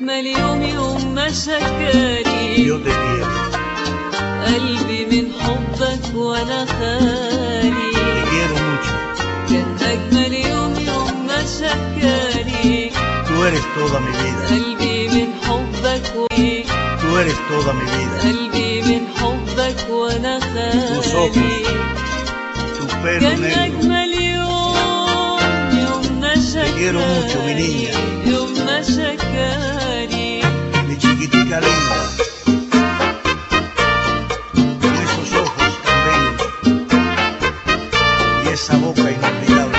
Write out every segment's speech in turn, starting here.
أجمل يوم يوم ما شكاني. Yo te quiero. قلبي من حبك وأنا خالي. Te quiero mucho. كان أجمل يوم يوم ما شكاني. Tú eres toda mi vida. قلبي من حبك Tú eres toda mi vida. قلبي من حبك وأنا Tus خالي. ojos, tu pelo كان negro. أجمل يوم ما Te quiero mucho, mi niña. شكاني. يوم ما شكاني. Mi chiquitica linda. Con esos ojos tan bellos y esa boca inolvidable.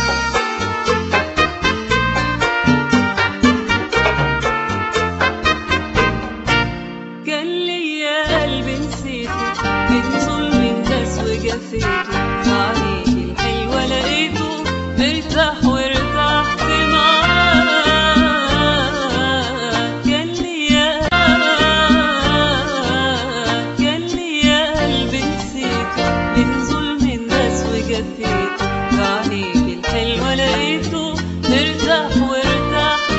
كان ليا قلب نسيته من ظلم الناس وجفيته. عليك الحلوة لقيته مرتاح وارتحت معاه. كان ليا قلب نسيته من ظلم الناس وجفيته. عليك الحلوة لقيته مرتاح وارتحت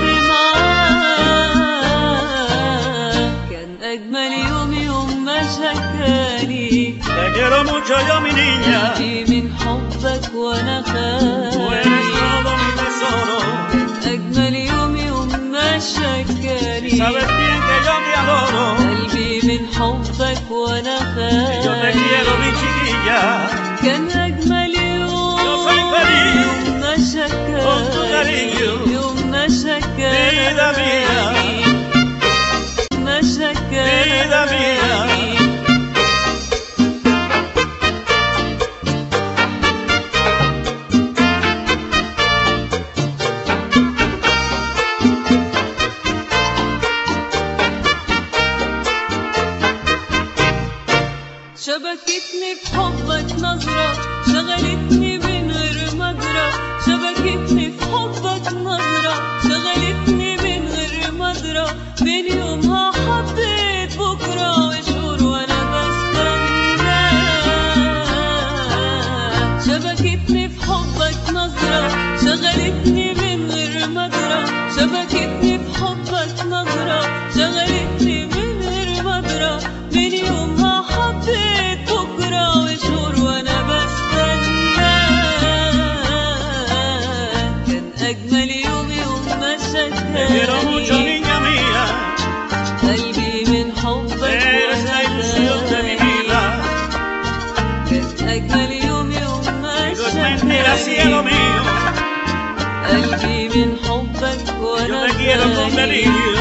معاه. كان أجمل يوم يوم ما شكاني. Te quiero mucho yo, mi niña. من حبك وأنا Tú خالي. eres todo mi tesoro. أجمل يوم يوم ما شكاني. Sabes bien que yo te adoro. قلبي من حبك وأنا خالي. Yo te quiero, mi chiquilla. كان أجمل Yo soy feliz يوم ما con tu شكاني. cariño. يوم ما شكاني. Vida mía. ما شكاني. Vida mía. شبكتني بحبك نظرة شغلتني من غير مجرى. شبكتني بحبك نظرة شغلتني من غير مجرى. من يومها حبيت بكرة وشهور وأنا بستنى. شبكتني بحبك نظرة شغلتني من غير مجرى. شبكتني بحبك نظرة شغلتني من غير مجرى. من يومها حبيت بكرة وشهور وأنا بستنى. كان أجمل يوم يوم ما Te quiero mucho, شكاني. niña mía. قلبي من حبك Eres la ilusión de mi وأنا vida. كان أجمل يوم يوم ما No es mentira, cielo شكاني. mío. قلبي من حبك Yo وأنا te quiero con خالي. delirio.